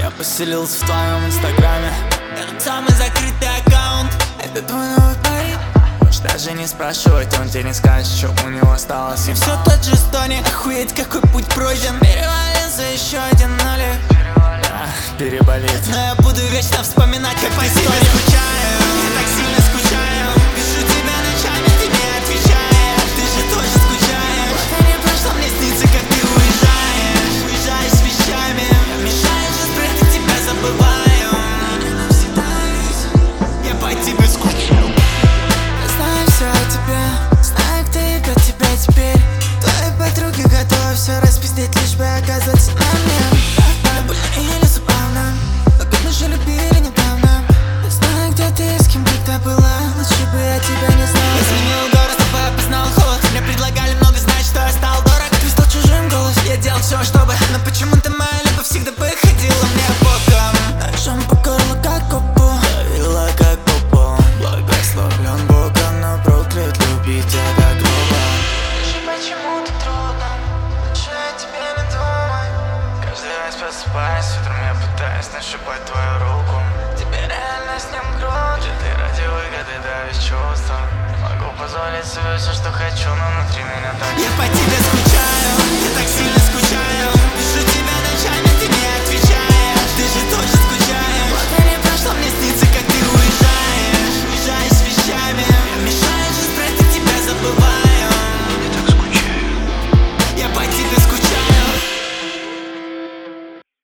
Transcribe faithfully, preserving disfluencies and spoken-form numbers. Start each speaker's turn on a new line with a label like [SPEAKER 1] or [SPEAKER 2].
[SPEAKER 1] Я поселился в твоем инстаграме. Этот самый закрытый аккаунт. Это твой новый парень. Можешь даже не спрашивать, он тебе не скажет, что у него осталось. И все тот же Стони. Охуеть, какой путь пройден. Перевалился еще один нолик. Да, переболит. Но я буду вечно вспоминать, как по тебе скучаю. Я так сильно скучаю. Пишу тебя ночами, ты не отвечаешь. Ты же тоже скучаешь. Вот и не прошло, мне снится, как ты уезжаешь. Уезжаешь с вещами. Мешаешь же спрятать, я тебя забываю. Я по тебе скучаю. Я знаю все о тебе. Знаю, кто ебет тебя теперь. Твои подруги готовы все распиздеть, лишь бы оказаться на мне. Или забавно, но как мы же любили недавно. Я знаю, где ты, с кем когда была. Лучше бы я тебя не знал. Я сменил город, тобой опознал холод. Мне предлагали много знать, что я стал дорог. Ты стал чужим голос, я делал все, чтобы. Но почему-то моя любовь всегда выходила мне боком. Ножом по горлу, как копу. Давила, как попу. Благословлен Богом, но проклят любить тебя грубо. Скажи, почему так трудно? Лучше я тебе не думай. Каждый раз просыпаясь утром, я пытаюсь нащупать твою руку. Тебе реально с ним круче. Ты ради выгоды давишь чувства. Могу позволить себе все, что хочу, но внутри меня так. Я по тебе скучаю, я так сильно скучаю. Пишу тебя